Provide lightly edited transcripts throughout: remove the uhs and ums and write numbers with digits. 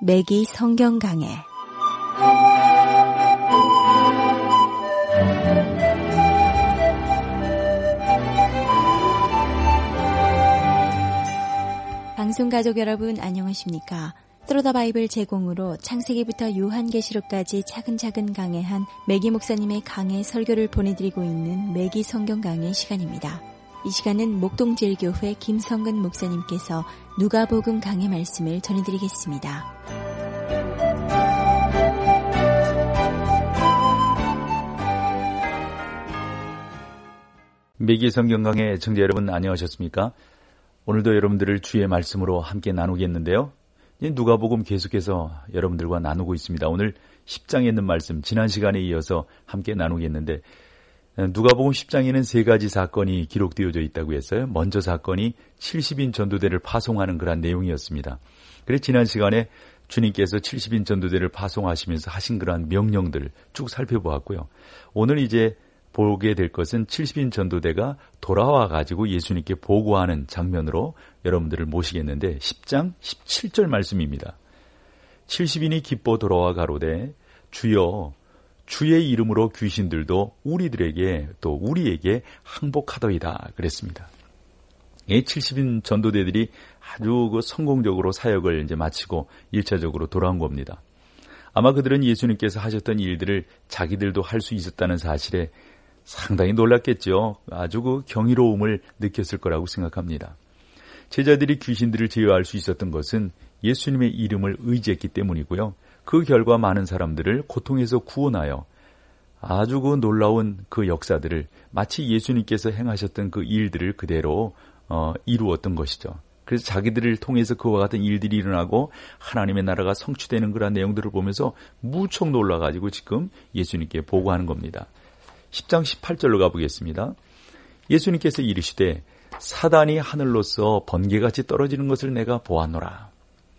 매기 성경 강해. 방송 가족 여러분 안녕하십니까? 트로더 바이블 제공으로 창세기부터 요한계시록까지 차근차근 강해한 매기 목사님의 강해 설교를 보내드리고 있는 매기 성경 강해 시간입니다. 이 시간은 목동제일교회 김성근 목사님께서 누가복음 강해 말씀을 전해드리겠습니다. 매기 성경 강해 애청자 여러분 안녕하셨습니까? 오늘도 여러분들을 주의 말씀으로 함께 나누겠는데요. 누가복음 계속해서 여러분들과 나누고 있습니다. 오늘 10장에 있는 말씀 지난 시간에 이어서 함께 나누겠는데 누가복음 10장에는 세 가지 사건이 기록되어져 있다고 했어요. 먼저 사건이 70인 전도대를 파송하는 그런 내용이었습니다. 그래서 지난 시간에 주님께서 70인 전도대를 파송하시면서 하신 그러한 명령들을 쭉 살펴보았고요. 오늘 이제 보게 될 것은 70인 전도대가 돌아와 가지고 예수님께 보고하는 장면으로 여러분들을 모시겠는데 10장 17절 말씀입니다. 70인이 기뻐 돌아와 가로되 주여 주의 이름으로 귀신들도 우리들에게 또 우리에게 항복하더이다 그랬습니다. 이 70인 전도대들이 아주 성공적으로 사역을 이제 마치고 1차적으로 돌아온 겁니다. 아마 그들은 예수님께서 하셨던 일들을 자기들도 할 수 있었다는 사실에 상당히 놀랐겠죠. 아주 경이로움을 느꼈을 거라고 생각합니다. 제자들이 귀신들을 제어할 수 있었던 것은 예수님의 이름을 의지했기 때문이고요. 그 결과 많은 사람들을 고통에서 구원하여 아주 놀라운 그 역사들을 마치 예수님께서 행하셨던 그 일들을 그대로 이루었던 것이죠. 그래서 자기들을 통해서 그와 같은 일들이 일어나고 하나님의 나라가 성취되는 그런 내용들을 보면서 무척 놀라가지고 지금 예수님께 보고하는 겁니다. 10장 18절로 가보겠습니다. 예수님께서 이르시되 사단이 하늘로서 번개같이 떨어지는 것을 내가 보았노라.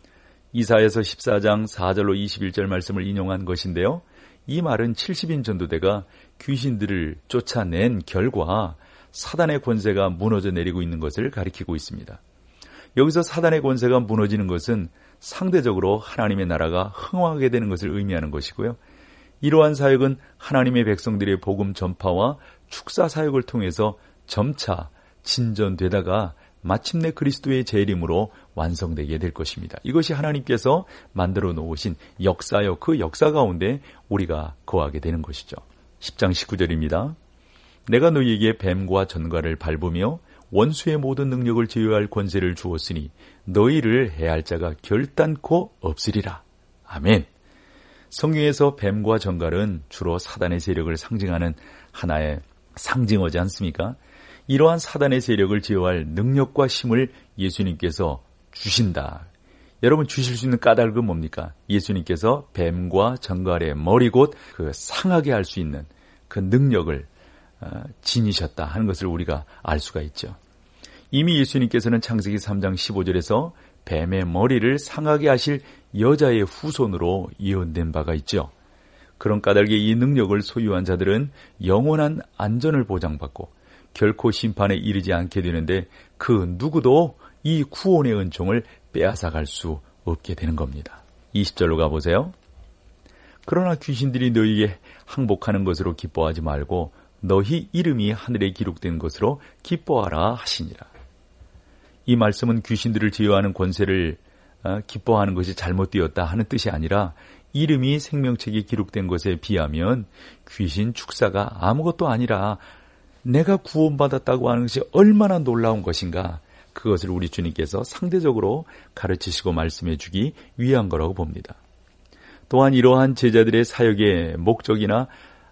이사야서 14장 4절로 21절 말씀을 인용한 것인데요. 이 말은 70인 전도대가 귀신들을 쫓아낸 결과 사단의 권세가 무너져 내리고 있는 것을 가리키고 있습니다. 여기서 사단의 권세가 무너지는 것은 상대적으로 하나님의 나라가 흥황하게 되는 것을 의미하는 것이고요. 이러한 사역은 하나님의 백성들의 복음 전파와 축사 사역을 통해서 점차 진전되다가 마침내 그리스도의 재림으로 완성되게 될 것입니다. 이것이 하나님께서 만들어 놓으신 역사요. 그 역사 가운데 우리가 거하게 되는 것이죠. 10장 19절입니다. 내가 너희에게 뱀과 전갈을 밟으며 원수의 모든 능력을 제어할 권세를 주었으니 너희를 해할 자가 결단코 없으리라. 아멘. 성경에서 뱀과 전갈은 주로 사단의 세력을 상징하는 하나의 상징어지 않습니까? 이러한 사단의 세력을 제어할 능력과 힘을 예수님께서 주신다. 여러분 주실 수 있는 까닭은 뭡니까? 예수님께서 뱀과 전갈의 머리 곧 그 상하게 할 수 있는 그 능력을 지니셨다 하는 것을 우리가 알 수가 있죠. 이미 예수님께서는 창세기 3장 15절에서 뱀의 머리를 상하게 하실 여자의 후손으로 예언된 바가 있죠. 그런 까닭에 이 능력을 소유한 자들은 영원한 안전을 보장받고 결코 심판에 이르지 않게 되는데 그 누구도 이 구원의 은총을 빼앗아갈 수 없게 되는 겁니다. 20절로 가보세요. 그러나 귀신들이 너희에게 항복하는 것으로 기뻐하지 말고 너희 이름이 하늘에 기록된 것으로 기뻐하라 하시니라. 이 말씀은 귀신들을 제어하는 권세를 기뻐하는 것이 잘못되었다 하는 뜻이 아니라 이름이 생명책에 기록된 것에 비하면 귀신 축사가 아무것도 아니라 내가 구원받았다고 하는 것이 얼마나 놀라운 것인가, 그것을 우리 주님께서 상대적으로 가르치시고 말씀해 주기 위한 거라고 봅니다. 또한 이러한 제자들의 사역의 목적이나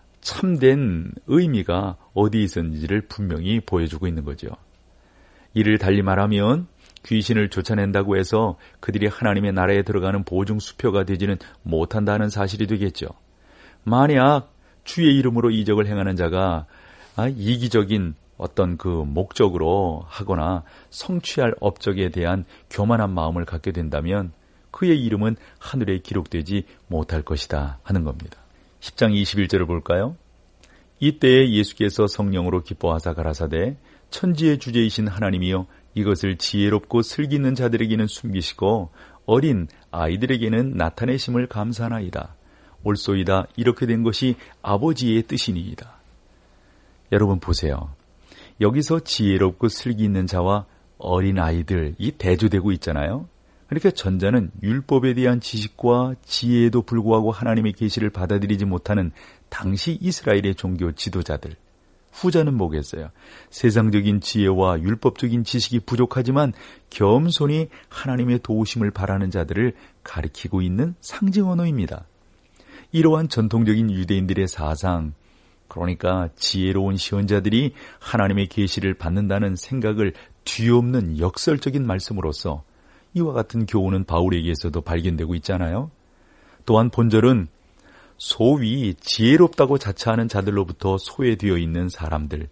참된 의미가 어디 있었는지를 분명히 보여주고 있는 거죠. 이를 달리 말하면 귀신을 쫓아낸다고 해서 그들이 하나님의 나라에 들어가는 보증수표가 되지는 못한다는 사실이 되겠죠. 만약 주의 이름으로 이적을 행하는 자가 이기적인 어떤 그 목적으로 하거나 성취할 업적에 대한 교만한 마음을 갖게 된다면 그의 이름은 하늘에 기록되지 못할 것이다 하는 겁니다. 10장 21절을 볼까요? 이때에 예수께서 성령으로 기뻐하사 가라사대 천지의 주제이신 하나님이여 이것을 지혜롭고 슬기 있는 자들에게는 숨기시고 어린 아이들에게는 나타내심을 감사하나이다. 옳소이다. 이렇게 된 것이 아버지의 뜻이니이다. 여러분 보세요. 여기서 지혜롭고 슬기 있는 자와 어린 아이들이 대조되고 있잖아요. 그러니까 전자는 율법에 대한 지식과 지혜에도 불구하고 하나님의 계시를 받아들이지 못하는 당시 이스라엘의 종교 지도자들. 후자는 뭐겠어요? 세상적인 지혜와 율법적인 지식이 부족하지만 겸손히 하나님의 도우심을 바라는 자들을 가리키고 있는 상징 언어입니다. 이러한 전통적인 유대인들의 사상, 그러니까 지혜로운 시언자들이 하나님의 계시를 받는다는 생각을 뒤엎는 역설적인 말씀으로서 이와 같은 교훈은 바울에게서도 발견되고 있잖아요. 또한 본절은 소위 지혜롭다고 자처하는 자들로부터 소외되어 있는 사람들,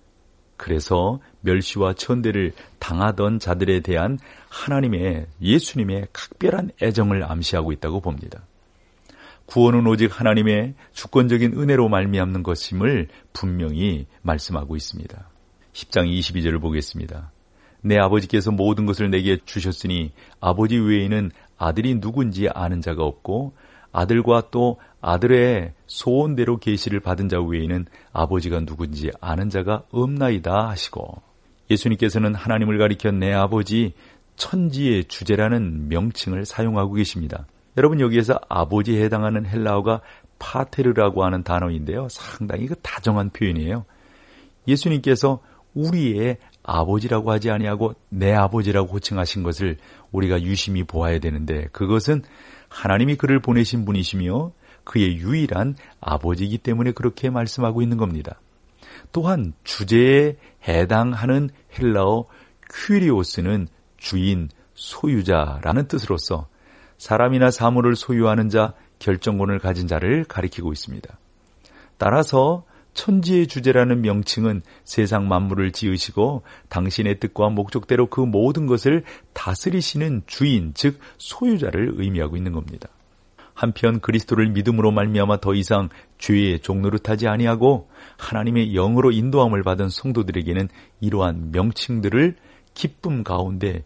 그래서 멸시와 천대를 당하던 자들에 대한 하나님의, 예수님의 각별한 애정을 암시하고 있다고 봅니다. 구원은 오직 하나님의 주권적인 은혜로 말미암는 것임을 분명히 말씀하고 있습니다. 10장 22절을 보겠습니다. 내 아버지께서 모든 것을 내게 주셨으니 아버지 외에는 아들이 누군지 아는 자가 없고 아들과 또 아들의 소원대로 계시를 받은 자 외에는 아버지가 누군지 아는 자가 없나이다 하시고, 예수님께서는 하나님을 가리켜 내 아버지, 천지의 주제라는 명칭을 사용하고 계십니다. 여러분, 여기에서 아버지에 해당하는 헬라어가 파테르라고 하는 단어인데요. 상당히 다정한 표현이에요. 예수님께서 우리의 아버지라고 하지 아니하고 내 아버지라고 호칭하신 것을 우리가 유심히 보아야 되는데, 그것은 하나님이 그를 보내신 분이시며 그의 유일한 아버지이기 때문에 그렇게 말씀하고 있는 겁니다. 또한 주제에 해당하는 헬라어 퀴리오스는 주인, 소유자라는 뜻으로서 사람이나 사물을 소유하는 자, 결정권을 가진 자를 가리키고 있습니다. 따라서 천지의 주제라는 명칭은 세상 만물을 지으시고 당신의 뜻과 목적대로 그 모든 것을 다스리시는 주인, 즉 소유자를 의미하고 있는 겁니다. 한편 그리스도를 믿음으로 말미암아 더 이상 죄의 종노릇하지 아니하고 하나님의 영으로 인도함을 받은 성도들에게는 이러한 명칭들을 기쁨 가운데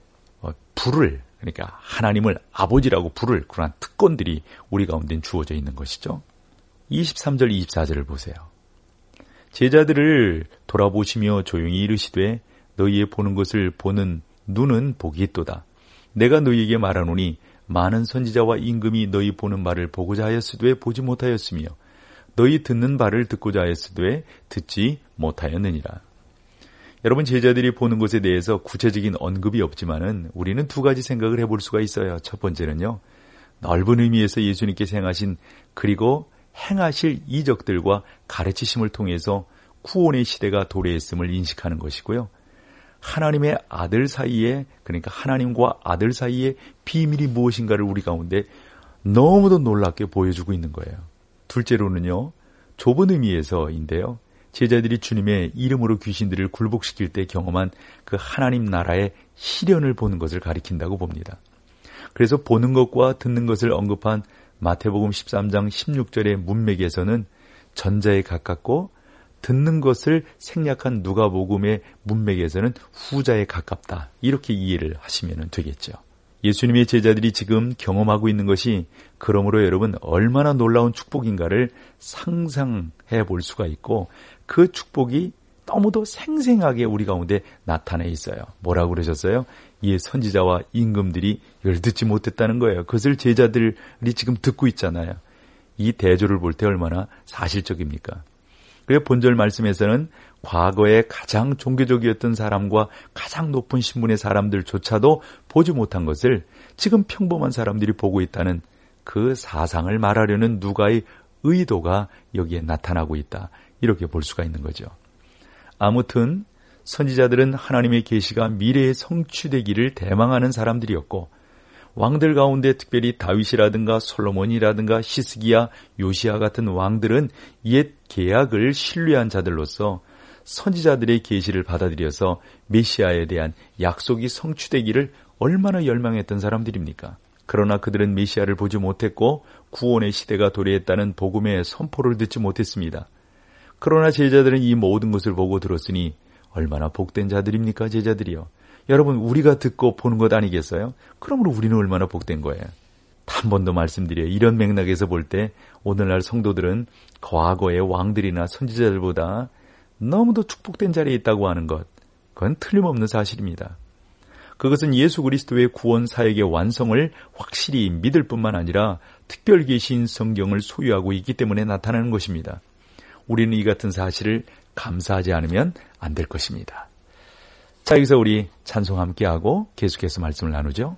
부를, 그러니까 하나님을 아버지라고 부를 그러한 특권들이 우리 가운데 주어져 있는 것이죠. 23절 24절을 보세요. 제자들을 돌아보시며 조용히 이르시되 너희의 보는 것을 보는 눈은 복이 있도다. 내가 너희에게 말하노니 많은 선지자와 임금이 너희 보는 바를 보고자 하였으되 보지 못하였으며 너희 듣는 바를 듣고자 하였으되 듣지 못하였느니라. 여러분, 제자들이 보는 것에 대해서 구체적인 언급이 없지만은 우리는 두 가지 생각을 해볼 수가 있어요. 첫 번째는요, 넓은 의미에서 예수님께서 행하신 그리고 행하실 이적들과 가르치심을 통해서 구원의 시대가 도래했음을 인식하는 것이고요. 하나님의 아들 사이에, 그러니까 하나님과 아들 사이에 비밀이 무엇인가를 우리 가운데 너무도 놀랍게 보여주고 있는 거예요. 둘째로는요, 좁은 의미에서인데요. 제자들이 주님의 이름으로 귀신들을 굴복시킬 때 경험한 그 하나님 나라의 실현을 보는 것을 가리킨다고 봅니다. 그래서 보는 것과 듣는 것을 언급한 마태복음 13장 16절의 문맥에서는 전자에 가깝고 듣는 것을 생략한 누가복음의 문맥에서는 후자에 가깝다. 이렇게 이해를 하시면 되겠죠. 예수님의 제자들이 지금 경험하고 있는 것이 그러므로 여러분 얼마나 놀라운 축복인가를 상상해 볼 수가 있고, 그 축복이 너무도 생생하게 우리 가운데 나타나 있어요. 뭐라고 그러셨어요? 이 선지자와 임금들이 이걸 듣지 못했다는 거예요. 그것을 제자들이 지금 듣고 있잖아요. 이 대조를 볼 때 얼마나 사실적입니까? 그래서 본절 말씀에서는 과거에 가장 종교적이었던 사람과 가장 높은 신분의 사람들조차도 보지 못한 것을 지금 평범한 사람들이 보고 있다는 그 사상을 말하려는 누가의 의도가 여기에 나타나고 있다. 이렇게 볼 수가 있는 거죠. 아무튼 선지자들은 하나님의 계시가 미래에 성취되기를 대망하는 사람들이었고, 왕들 가운데 특별히 다윗이라든가 솔로몬이라든가 히스기야, 요시야 같은 왕들은 옛 계약을 신뢰한 자들로서 선지자들의 계시를 받아들여서 메시아에 대한 약속이 성취되기를 얼마나 열망했던 사람들입니까? 그러나 그들은 메시아를 보지 못했고 구원의 시대가 도래했다는 복음의 선포를 듣지 못했습니다. 그러나 제자들은 이 모든 것을 보고 들었으니 얼마나 복된 자들입니까? 제자들이요. 여러분, 우리가 듣고 보는 것 아니겠어요? 그러므로 우리는 얼마나 복된 거예요. 한 번 더 말씀드려요. 이런 맥락에서 볼 때 오늘날 성도들은 과거의 왕들이나 선지자들보다 너무도 축복된 자리에 있다고 하는 것, 그건 틀림없는 사실입니다. 그것은 예수 그리스도의 구원 사역의 완성을 확실히 믿을 뿐만 아니라 특별 계신 성경을 소유하고 있기 때문에 나타나는 것입니다. 우리는 이 같은 사실을 감사하지 않으면 안 될 것입니다. 자, 여기서 우리 찬송 함께하고 계속해서 말씀을 나누죠.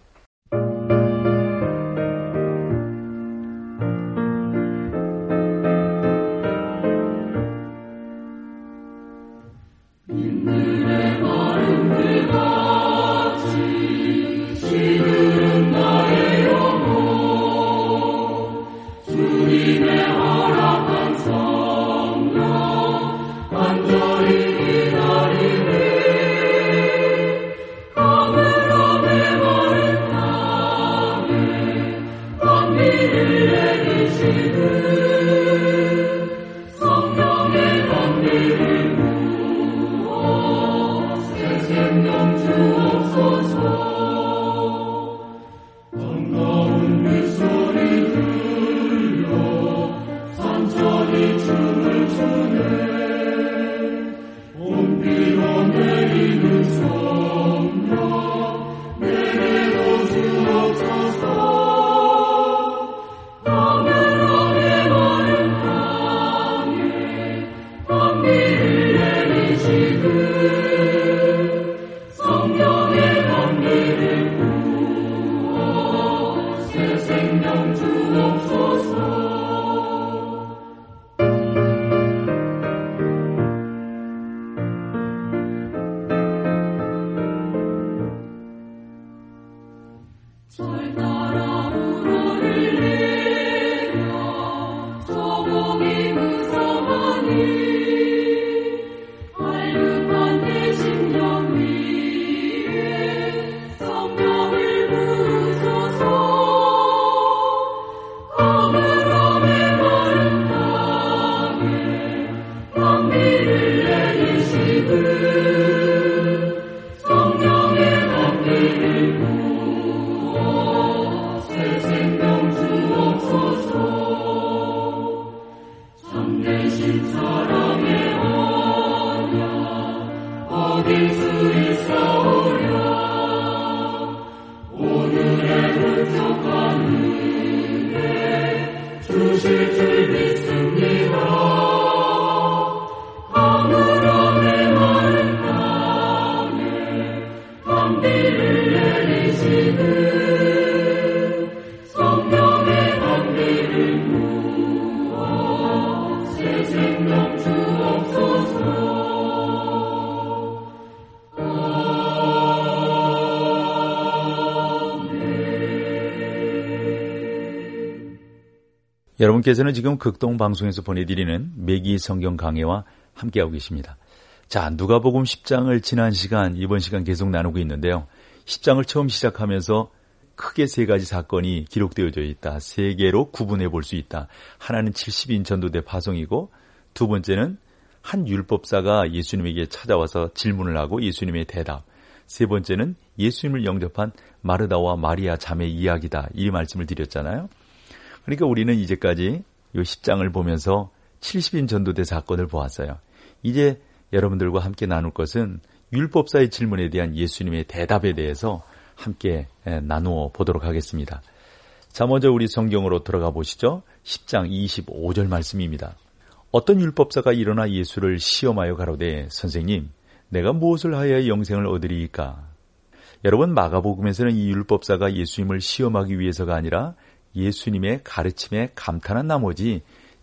여러분께서는 지금 극동방송에서 보내드리는 매기 성경 강해와 함께하고 계십니다. 자, 누가복음 10장을 지난 시간, 이번 시간 계속 나누고 있는데요. 10장을 처음 시작하면서 크게 세 가지 사건이 기록되어져 있다. 세 개로 구분해 볼 수 있다. 하나는 70인 전도대 파송이고, 두 번째는 한 율법사가 예수님에게 찾아와서 질문을 하고 예수님의 대답. 세 번째는 예수님을 영접한 마르다와 마리아 자매 이야기다. 이 말씀을 드렸잖아요. 그러니까 우리는 이제까지 이 10장을 보면서 70인 전도대 사건을 보았어요. 이제 여러분들과 함께 나눌 것은 율법사의 질문에 대한 예수님의 대답에 대해서 함께 나누어 보도록 하겠습니다. 자, 먼저 우리 성경으로 들어가 보시죠. 10장 25절 말씀입니다. 어떤 율법사가 일어나 예수를 시험하여 가로되 선생님, 내가 무엇을 하여야 영생을 얻으리이까? 여러분, 마가복음에서는 이 율법사가 예수님을 시험하기 위해서가 아니라 예수님의 가르침에 감탄한 나머지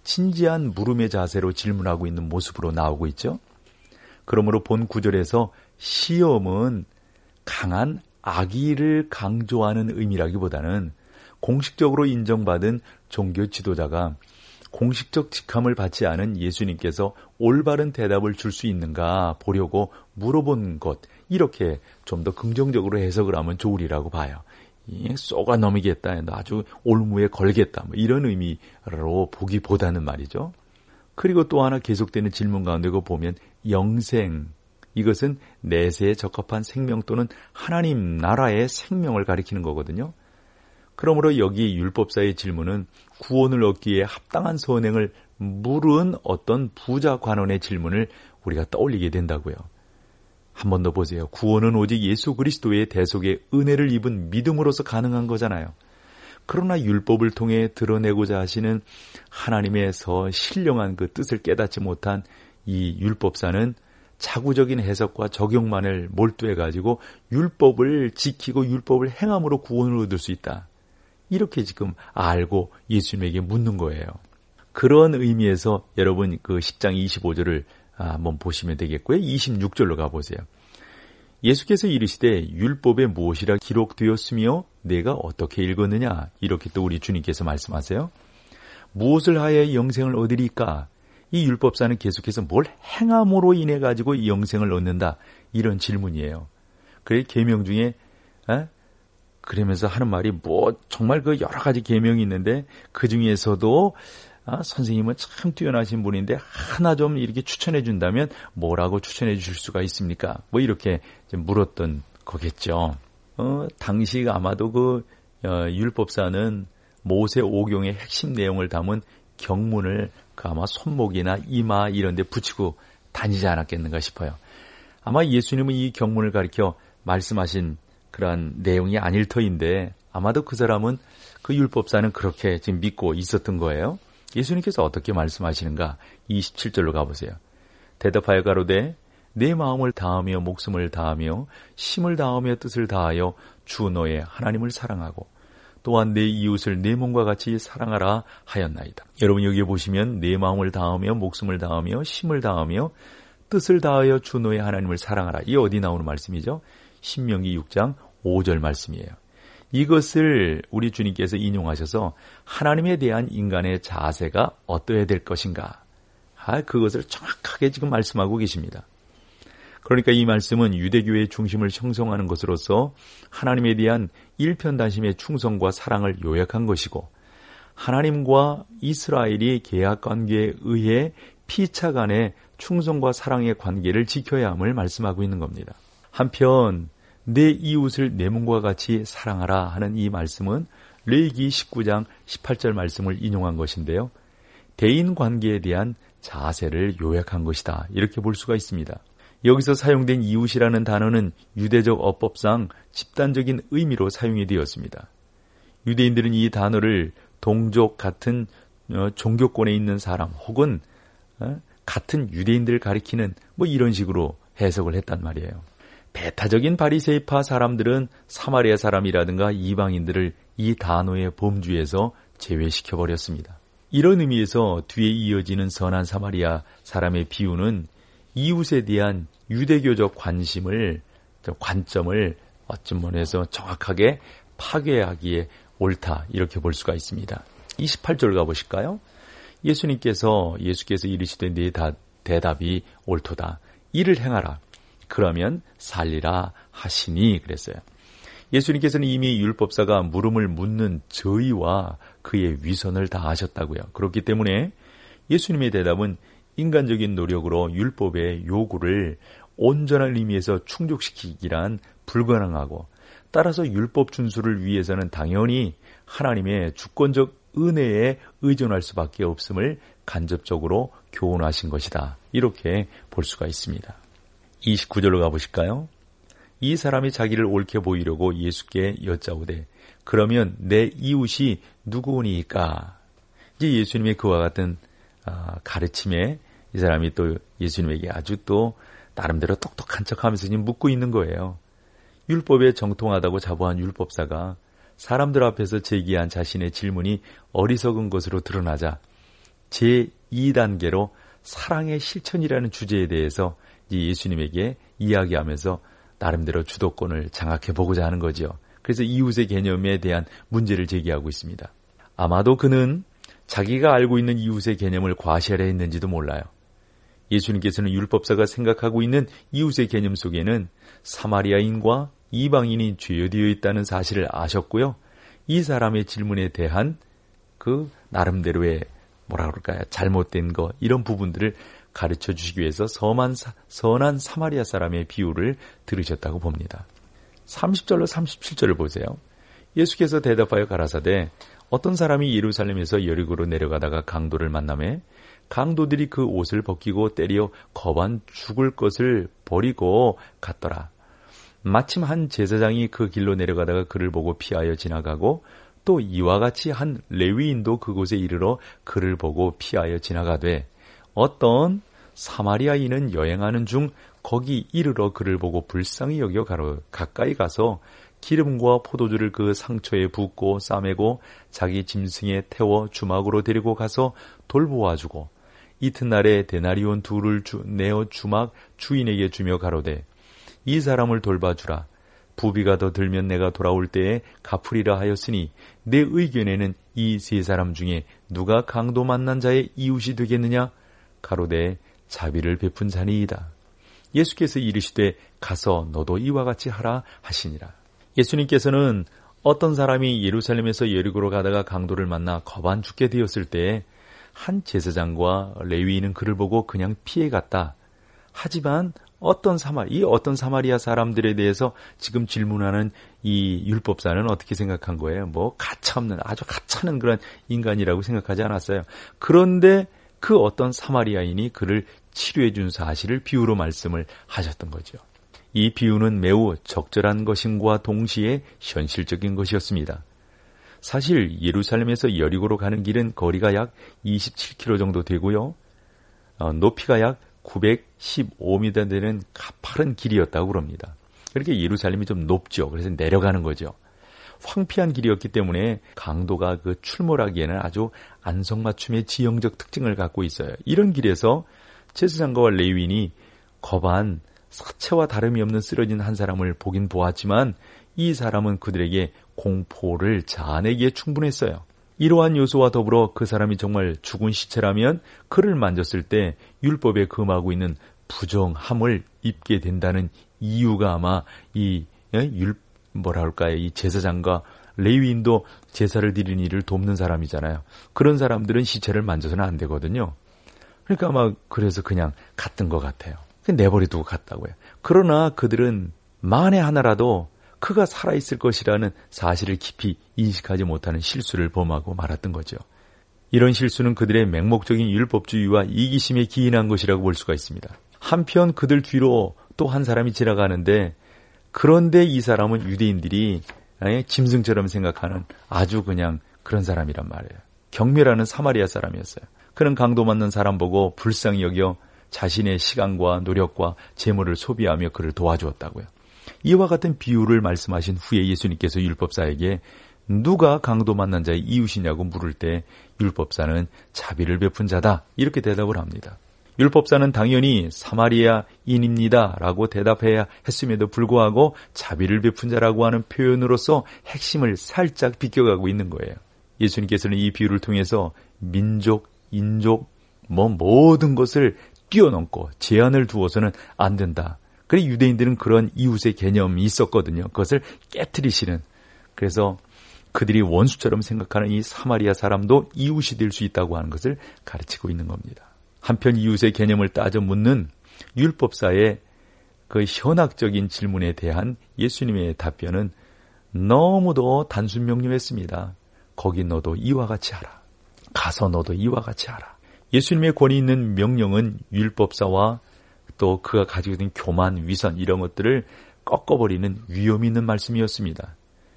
진지한 물음의 자세로 질문하고 있는 모습으로 나오고 있죠. 그러므로 본 구절에서 시험은 강한 악의를 강조하는 의미라기보다는 공식적으로 인정받은 종교 지도자가 공식적 직함을 받지 않은 예수님께서 올바른 대답을 줄 수 있는가 보려고 물어본 것, 이렇게 좀 더 긍정적으로 해석을 하면 좋으리라고 봐요. 쏘가 넘이겠다, 아주 올무에 걸겠다, 이런 의미로 보기보다는 말이죠. 그리고 또 하나 계속되는 질문 가운데 보면 영생이 이것은 내세에 적합한 생명 또는 하나님 나라의 생명을 가리키는 거거든요. 그러므로 여기 율법사의 질문은 구원을 얻기에 합당한 선행을 물은 어떤 부자 관원의 질문을 우리가 떠올리게 된다고요. 한 번 더 보세요. 구원은 오직 예수 그리스도의 대속의 은혜를 입은 믿음으로서 가능한 거잖아요. 그러나 율법을 통해 드러내고자 하시는 하나님의 신령한 그 뜻을 깨닫지 못한 이 율법사는 자구적인 해석과 적용만을 몰두해가지고 율법을 지키고 율법을 행함으로 구원을 얻을 수 있다. 이렇게 지금 알고 예수님에게 묻는 거예요. 그런 의미에서 여러분 그 10장 25절을 한번 보시면 되겠고요. 26절로 가보세요. 예수께서 이르시되 율법에 무엇이라 기록되었으며 내가 어떻게 읽었느냐. 이렇게 또 우리 주님께서 말씀하세요. 무엇을 하여 영생을 얻으리까? 이 율법사는 계속해서 뭘 행함으로 인해 가지고 이 영생을 얻는다. 이런 질문이에요. 그래 계명 중에 그러면서 하는 말이 정말 그 여러 가지 계명이 있는데 그 중에서도 선생님은 참 뛰어나신 분인데 하나 좀 이렇게 추천해 준다면 뭐라고 추천해 주실 수가 있습니까? 이렇게 물었던 거겠죠. 당시 아마도 그 율법사는 모세 오경의 핵심 내용을 담은 경문을 아마 손목이나 이마 이런 데 붙이고 다니지 않았겠는가 싶어요. 아마 예수님은 이 경문을 가리켜 말씀하신 그러한 내용이 아닐 터인데 아마도 그 사람은 그 율법사는 그렇게 지금 믿고 있었던 거예요. 예수님께서 어떻게 말씀하시는가? 27절로 가보세요. 대답하여 가로되 내 마음을 다하며 목숨을 다하며 힘을 다하며 뜻을 다하여 주 너의 하나님을 사랑하고 또한 내 이웃을 내 몸과 같이 사랑하라 하였나이다. 여러분 여기 보시면 내 마음을 다하며 목숨을 다하며 힘을 다하며 뜻을 다하여 주 너의 하나님을 사랑하라. 이 어디 나오는 말씀이죠? 신명기 6장 5절 말씀이에요. 이것을 우리 주님께서 인용하셔서 하나님에 대한 인간의 자세가 어떠해야 될 것인가? 그것을 정확하게 지금 말씀하고 계십니다. 그러니까 이 말씀은 유대교의 중심을 형성하는 것으로서 하나님에 대한 일편단심의 충성과 사랑을 요약한 것이고 하나님과 이스라엘이 계약관계에 의해 피차 간의 충성과 사랑의 관계를 지켜야 함을 말씀하고 있는 겁니다. 한편 내 이웃을 내 몸과 같이 사랑하라 하는 이 말씀은 레위기 19장 18절 말씀을 인용한 것인데요. 대인관계에 대한 자세를 요약한 것이다. 이렇게 볼 수가 있습니다. 여기서 사용된 이웃이라는 단어는 유대적 어법상 집단적인 의미로 사용이 되었습니다. 유대인들은 이 단어를 동족 같은 종교권에 있는 사람 혹은 같은 유대인들을 가리키는 이런 식으로 해석을 했단 말이에요. 배타적인 바리새파 사람들은 사마리아 사람이라든가 이방인들을 이 단어의 범주에서 제외시켜버렸습니다. 이런 의미에서 뒤에 이어지는 선한 사마리아 사람의 비유는 이웃에 대한 유대교적 관점을 어떤 면에서 정확하게 파괴하기에 옳다 이렇게 볼 수가 있습니다. 28절 가보실까요? 예수께서 이르시되 네 대답이 옳도다. 이를 행하라. 그러면 살리라 하시니 그랬어요. 예수님께서는 이미 율법사가 물음을 묻는 저희와 그의 위선을 다 하셨다고요. 그렇기 때문에 예수님의 대답은 인간적인 노력으로 율법의 요구를 온전한 의미에서 충족시키기란 불가능하고 따라서 율법 준수를 위해서는 당연히 하나님의 주권적 은혜에 의존할 수밖에 없음을 간접적으로 교훈하신 것이다. 이렇게 볼 수가 있습니다. 29절로 가보실까요? 이 사람이 자기를 옳게 보이려고 예수께 여짜오되 그러면 내 이웃이 누구니까? 이제 예수님의 그와 같은 가르침에 이 사람이 또 예수님에게 아주 또 나름대로 똑똑한 척하면서 지금 묻고 있는 거예요. 율법에 정통하다고 자부한 율법사가 사람들 앞에서 제기한 자신의 질문이 어리석은 것으로 드러나자 제2단계로 사랑의 실천이라는 주제에 대해서 예수님에게 이야기하면서 나름대로 주도권을 장악해 보고자 하는 거죠. 그래서 이웃의 개념에 대한 문제를 제기하고 있습니다. 아마도 그는 자기가 알고 있는 이웃의 개념을 과시하려 했는지도 몰라요. 예수님께서는 율법사가 생각하고 있는 이웃의 개념 속에는 사마리아인과 이방인이 죄되어 있다는 사실을 아셨고요. 이 사람의 질문에 대한 그 나름대로의 잘못된 거 이런 부분들을 가르쳐 주시기 위해서 선한 사마리아 사람의 비유를 들으셨다고 봅니다. 30절로 37절을 보세요. 예수께서 대답하여 가라사대 어떤 사람이 예루살렘에서 여리고로 내려가다가 강도를 만나매 강도들이 그 옷을 벗기고 때려 거반 죽을 것을 버리고 갔더라. 마침 한 제사장이 그 길로 내려가다가 그를 보고 피하여 지나가고 또 이와 같이 한 레위인도 그곳에 이르러 그를 보고 피하여 지나가되 어떤 사마리아인은 여행하는 중 거기 이르러 그를 보고 불쌍히 여겨 가까이 가서 기름과 포도주를 그 상처에 붓고 싸매고 자기 짐승에 태워 주막으로 데리고 가서 돌보아주고 이튿날에 데나리온 둘을 내어 주막 주인에게 주며 가로되 이 사람을 돌봐주라. 부비가 더 들면 내가 돌아올 때에 갚으리라 하였으니 내 의견에는 이 세 사람 중에 누가 강도 만난 자의 이웃이 되겠느냐? 가로되 자비를 베푼 자니이다. 예수께서 이르시되 가서 너도 이와 같이 하라 하시니라. 예수님께서는 어떤 사람이 예루살렘에서 여리고로 가다가 강도를 만나 거반 죽게 되었을 때에 한 제사장과 레위인은 그를 보고 그냥 피해갔다. 하지만 어떤 사마리아 사람들에 대해서 지금 질문하는 이 율법사는 어떻게 생각한 거예요? 아주 가차는 그런 인간이라고 생각하지 않았어요. 그런데 그 어떤 사마리아인이 그를 치료해 준 사실을 비유로 말씀을 하셨던 거죠. 이 비유는 매우 적절한 것임과 동시에 현실적인 것이었습니다. 사실 예루살렘에서 여리고로 가는 길은 거리가 약 27km 정도 되고요. 높이가 약 915m 되는 가파른 길이었다고 그럽니다. 그렇게 예루살렘이 좀 높죠. 그래서 내려가는 거죠. 황폐한 길이었기 때문에 강도가 그 출몰하기에는 아주 안성맞춤의 지형적 특징을 갖고 있어요. 이런 길에서 제사장과 레위인이 거반 사체와 다름이 없는 쓰러진 한 사람을 보긴 보았지만 이 사람은 그들에게 공포를 자아내기에 충분했어요. 이러한 요소와 더불어 그 사람이 정말 죽은 시체라면 그를 만졌을 때 율법에 금하고 있는 부정함을 입게 된다는 이유가 아마 이 제사장과 레위인도 제사를 드리는 일을 돕는 사람이잖아요. 그런 사람들은 시체를 만져서는 안 되거든요. 그러니까 아마 그래서 그냥 갔던 것 같아요. 내버려두고 갔다고요. 그러나 그들은 만에 하나라도 그가 살아있을 것이라는 사실을 깊이 인식하지 못하는 실수를 범하고 말았던 거죠. 이런 실수는 그들의 맹목적인 율법주의와 이기심에 기인한 것이라고 볼 수가 있습니다. 한편 그들 뒤로 또 한 사람이 지나가는데 그런데 이 사람은 유대인들이 짐승처럼 생각하는 아주 그냥 그런 사람이란 말이에요. 경멸하는 사마리아 사람이었어요. 그는 강도 맞는 사람 보고 불쌍히 여겨 자신의 시간과 노력과 재물을 소비하며 그를 도와주었다고요. 이와 같은 비유를 말씀하신 후에 예수님께서 율법사에게 누가 강도 만난 자의 이웃이냐고 물을 때 율법사는 자비를 베푼 자다 이렇게 대답을 합니다. 율법사는 당연히 사마리아인입니다 라고 대답해야 했음에도 불구하고 자비를 베푼 자라고 하는 표현으로서 핵심을 살짝 비껴가고 있는 거예요. 예수님께서는 이 비유를 통해서 민족, 인종, 모든 것을 뛰어넘고 제한을 두어서는 안 된다. 그래서 유대인들은 그런 이웃의 개념이 있었거든요. 그것을 깨트리시는. 그래서 그들이 원수처럼 생각하는 이 사마리아 사람도 이웃이 될 수 있다고 하는 것을 가르치고 있는 겁니다. 한편 이웃의 개념을 따져 묻는 율법사의 그 현학적인 질문에 대한 예수님의 답변은 너무도 단순 명료했습니다. 거기 너도 이와 같이 하라. 가서 너도 이와 같이 하라. 예수님의 권위 있는 명령은 율법사와 또 그가 가지고 있는 교만, 위선 이런 것들을 꺾어버리는 위험이 있는 말씀이었습니다.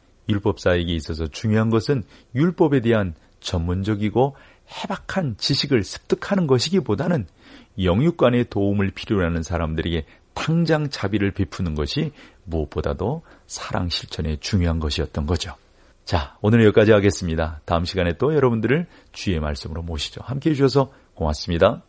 율법사에게 있어서 중요한 것은 율법에 대한 전문적이고 해박한 지식을 습득하는 것이기보다는 영육간의 도움을 필요로 하는 사람들에게 당장 자비를 베푸는 것이 무엇보다도 사랑 실천에 중요한 것이었던 거죠. 자, 오늘은 여기까지 하겠습니다. 다음 시간에 또 여러분들을 주의 말씀으로 모시죠. 함께해 주셔서 고맙습니다.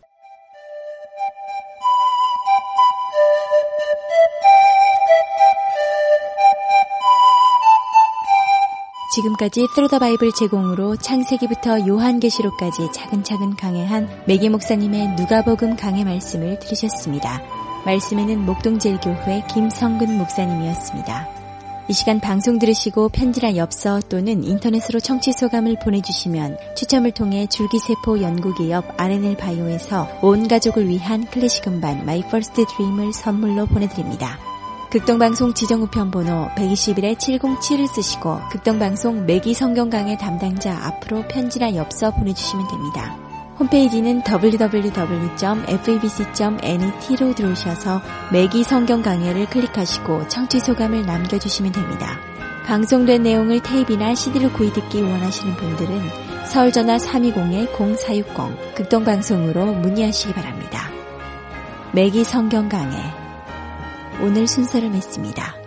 지금까지 Through the Bible 제공으로 창세기부터 요한계시록까지 차근차근 강해한 매기 목사님의 누가복음 강해 말씀을 들으셨습니다. 말씀에는 목동제일교회 김성근 목사님이었습니다. 이 시간 방송 들으시고 편지나 엽서 또는 인터넷으로 청취 소감을 보내주시면 추첨을 통해 줄기세포 연구기업 R&L 바이오에서 온 가족을 위한 클래식 음반 My First Dream을 선물로 보내드립니다. 극동방송 지정우편 번호 121-707을 쓰시고 극동방송 매기 성경 강해 담당자 앞으로 편지나 엽서 보내주시면 됩니다. 홈페이지는 www.febc.net로 들어오셔서 매기 성경 강해를 클릭하시고 청취 소감을 남겨주시면 됩니다. 방송된 내용을 테이프나 CD로 구입듣기 원하시는 분들은 서울전화 320-0460 극동방송으로 문의하시기 바랍니다. 매기 성경 강해 오늘 순서를 맺습니다.